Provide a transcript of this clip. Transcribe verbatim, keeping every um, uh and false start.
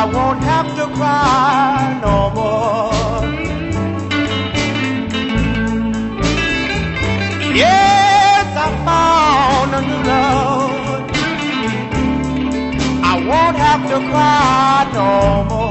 I won't have to cry no more. Yes, I found a new love. I won't have to cry no more.